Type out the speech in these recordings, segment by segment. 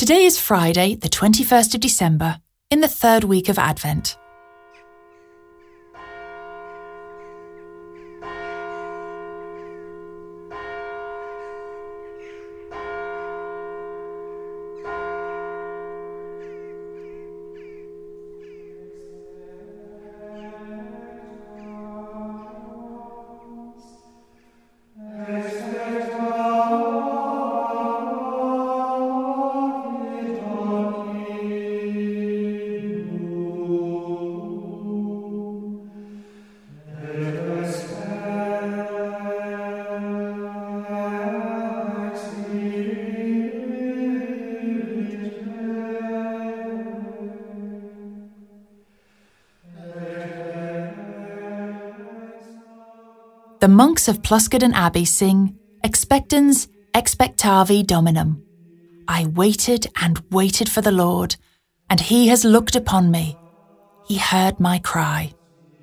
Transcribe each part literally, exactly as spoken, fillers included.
Today is Friday, the twenty-first of December, in the third week of Advent. The monks of Pluscarden Abbey sing Expectans expectavi Dominum. I waited and waited for the Lord, and he has looked upon me. He heard my cry.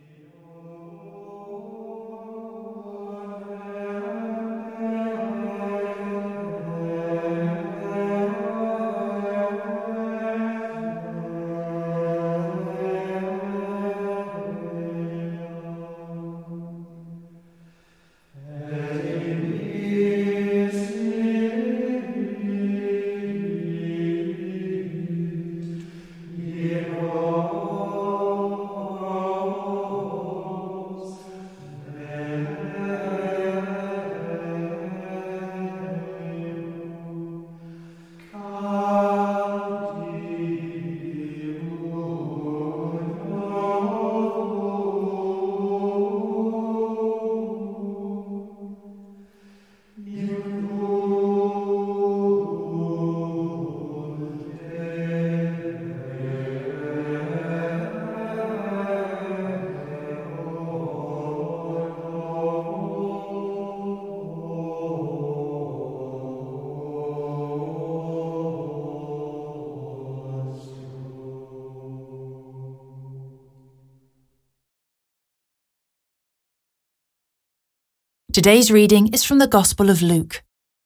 Today's reading is from the Gospel of Luke.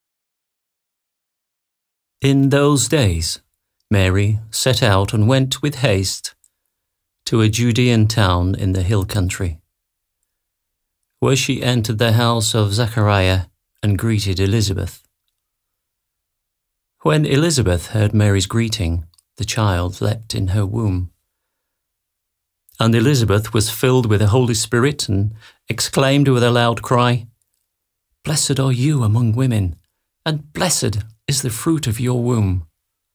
In those days, Mary set out and went with haste to a Judean town in the hill country, where she entered the house of Zechariah and greeted Elizabeth. When Elizabeth heard Mary's greeting, the child leapt in her womb. And Elizabeth was filled with the Holy Spirit and exclaimed with a loud cry, "Blessed are you among women, and blessed is the fruit of your womb.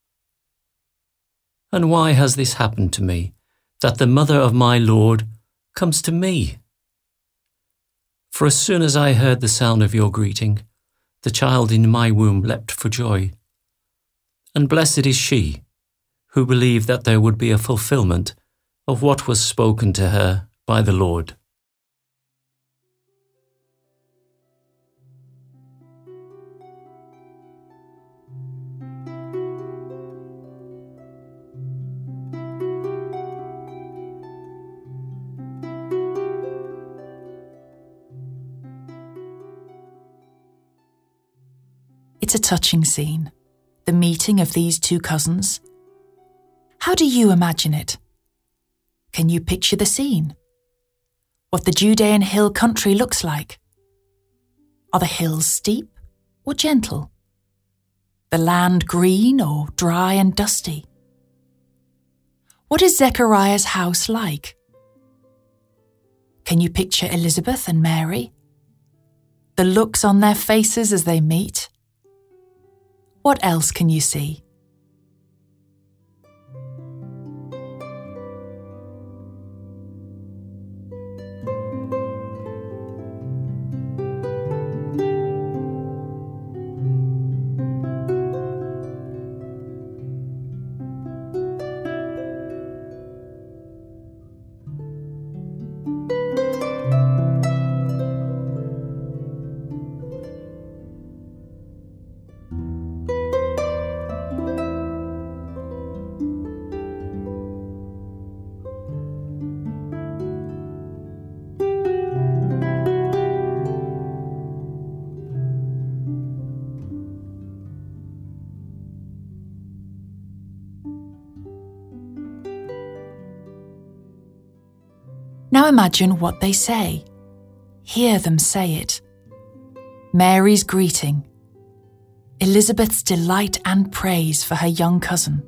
And why has this happened to me, that the mother of my Lord comes to me? For as soon as I heard the sound of your greeting, the child in my womb leapt for joy. And blessed is she who believed that there would be a fulfillment of what was spoken to her by the Lord." It's a touching scene, the meeting of these two cousins. How do you imagine it? Can you picture the scene? What the Judean hill country looks like? Are the hills steep or gentle? The land green or dry and dusty? What is Zechariah's house like? Can you picture Elizabeth and Mary? The looks on their faces as they meet? What else can you see? Now imagine what they say. Hear them say it. Mary's greeting. Elizabeth's delight and praise for her young cousin.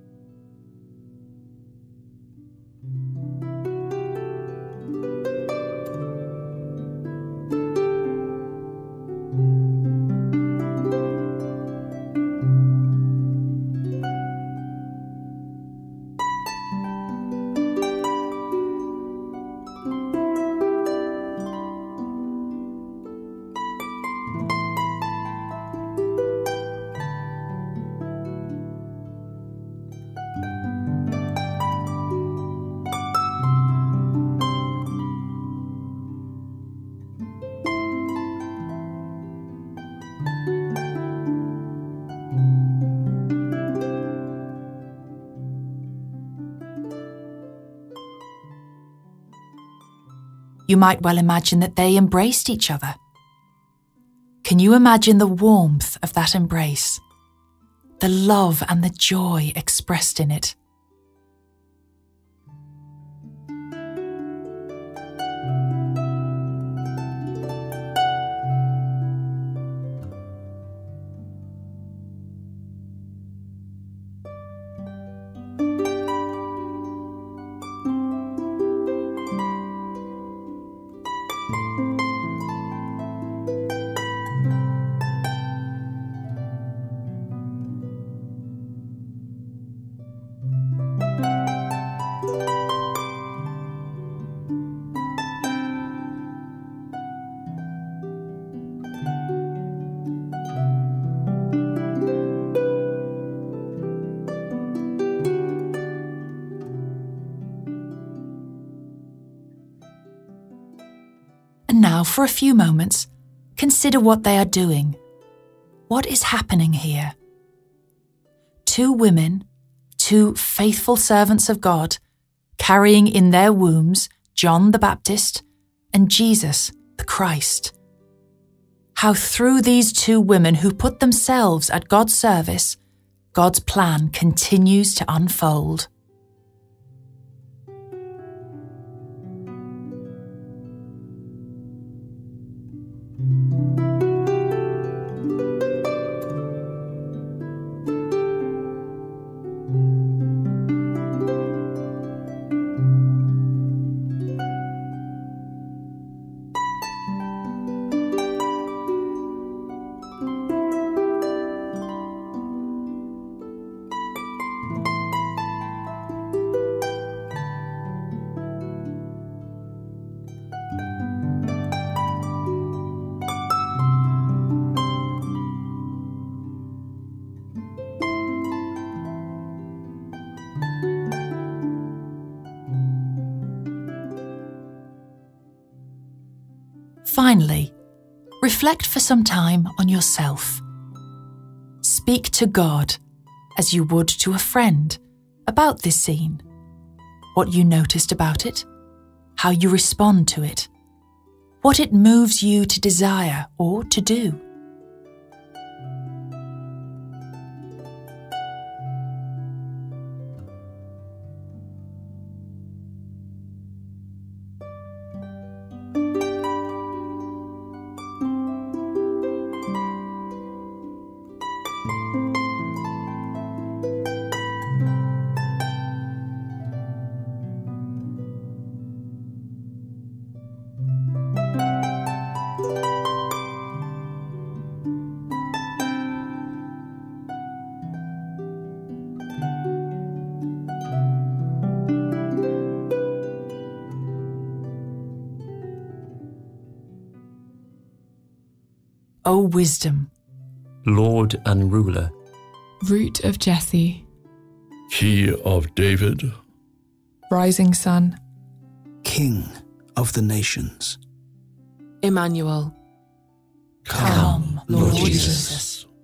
You might well imagine that they embraced each other. Can you imagine the warmth of that embrace? The love and the joy expressed in it? And now, for a few moments, consider what they are doing. What is happening here? Two women, two faithful servants of God, carrying in their wombs John the Baptist and Jesus the Christ. How through these two women who put themselves at God's service, God's plan continues to unfold. Finally, reflect for some time on yourself. Speak to God, as you would to a friend, about this scene. What you noticed about it, how you respond to it, what it moves you to desire or to do. O wisdom, Lord and ruler, Root of Jesse, Key of David, Rising Sun, King of the nations. Emmanuel, come, Lord Lord Jesus. Jesus.